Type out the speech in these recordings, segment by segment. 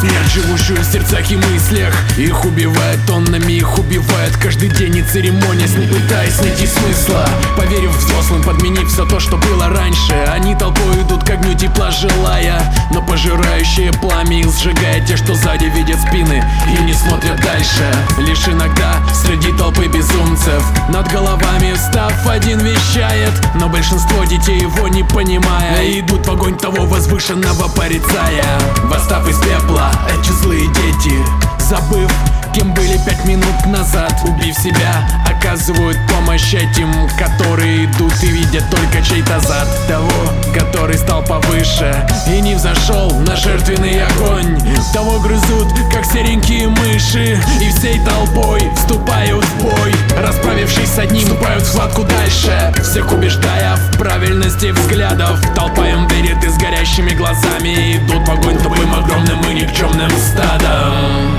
Смерть, живущую в сердцах и мыслях. Их убивает тоннами, их убивает каждый день, не церемонясь, не пытаясь найти смысла. Поверив взрослым, подменив все то, что было раньше, они толпой идут к огню тепла желая, но пожирающее пламя их сжигает те, что сзади видят спины и не смотрят дальше. Лишь иногда среди толпы безумцев над головами встав один вещает, но большинство детей его не понимая идут в огонь того возвышенного порицая. Восстав из пепла, эти злые дети, забыв, кем были 5 минут назад, убив себя, оказывают помощь этим, которые идут и видят только чей-то зад. Того, который стал повыше и не взошел на жертвенный огонь. Того грызут, как серенькие мыши, и всей толпой вступают в бой. Расправившись с одним, вступают в схватку дальше, всех убеждая в правильности взглядов. Толпа им верит и с горящими глазами идут в огонь тупым, огромным и никчемным стадом.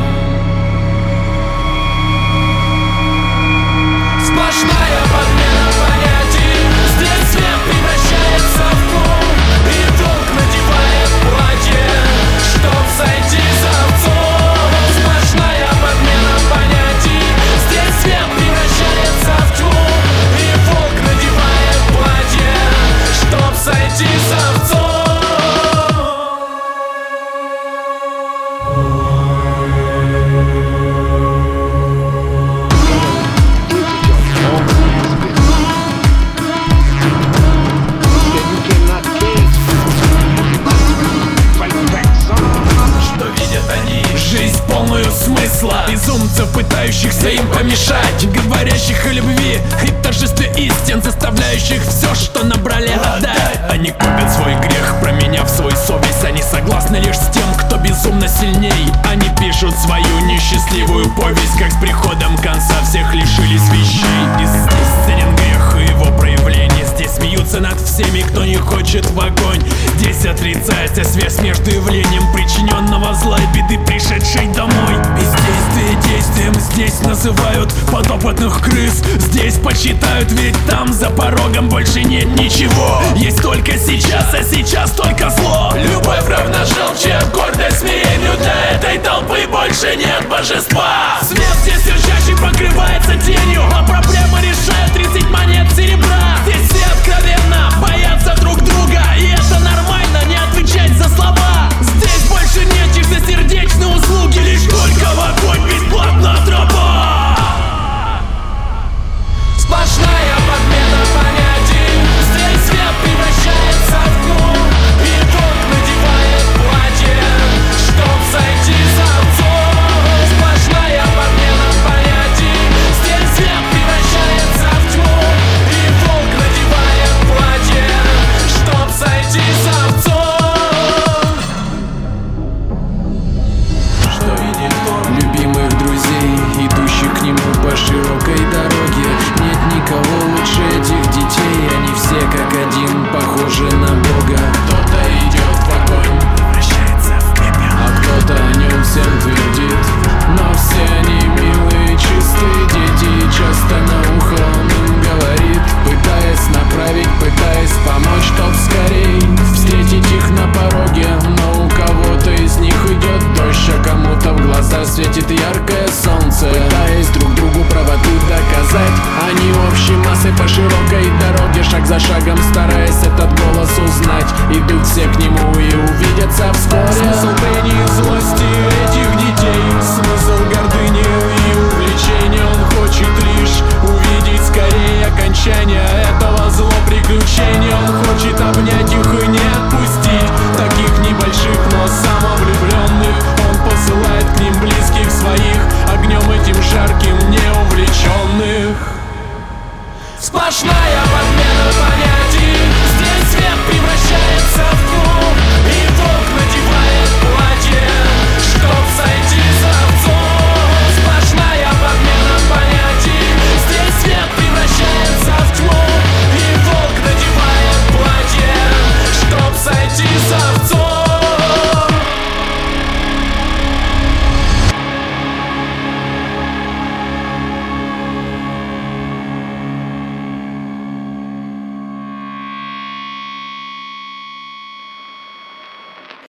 Сплошная подмена понятий. Здесь свет превращается в пол, и волк надевает платье, чтоб сойти за овцов. Сплошная подмена понятий. Здесь свет превращается в тьму, и волк надевает платье, чтоб сойти за овцов. Смысла безумцев, пытающихся им помешать, говорящих о любви и торжестве истин, заставляющих все, что набрали, отдать. Они купят свой грех, променяв свою совесть. Они согласны лишь с тем, кто безумно сильней. Они пишут свою несчастливую повесть, как с приходом конца всех лишились вещей. Истинен грех и его проявление. Здесь смеются над всеми, кто не хочет в огонь. Здесь отрицается связь между явлением причиненного зла и беды, пришедшей домой. Бездействие действием здесь называют подопытных крыс. Здесь почитают, ведь там за порогом больше нет ничего. Есть только сейчас, а сейчас только зло. Любовь равна желчи, а гордость смирению. Для этой толпы больше нет божества. Свет здесь лежащий покрывается тенью, а проблемы решают 30 монет серебра. Здесь все откровенно боятся друг друга, и это нормально, не отвечать за слова. Здесь больше нет чистосердечной услуги, лишь только в огонь бесплатно тропа. Сплошная подмена понятий. Здесь свет превращается в тьму, и волк надевает платье, чтоб сойти за овцов. Сплошная подмена понятий. Здесь свет превращается в тьму, и волк надевает платье, чтоб сойти за овцов. Что видит он? Любимых друзей, идущих к нему по широкой дороге. Нет никого лучше этих детей, они все как один похожи на Бога. Кто-то идет в огонь, превращается в пепел, а кто-то о нем всем твердит. Но все они милые, чистые дети, и часто на ухо он им говорит, пытаясь направить, пытаясь помочь, чтоб скорей встретить их на пороге. Но у кого-то из них идет дождь, а кому-то в глаза светит яркое солнце. Пытаясь друг другу правоту доказать, они общей массой по широкой дороге, шаг за шагом стараясь этот голос узнать, идут все к нему и увидятся вскоре. Смысл лени и злости этих детей, смысл гордыни и увлечения. Он хочет лишь увидеть скорее окончание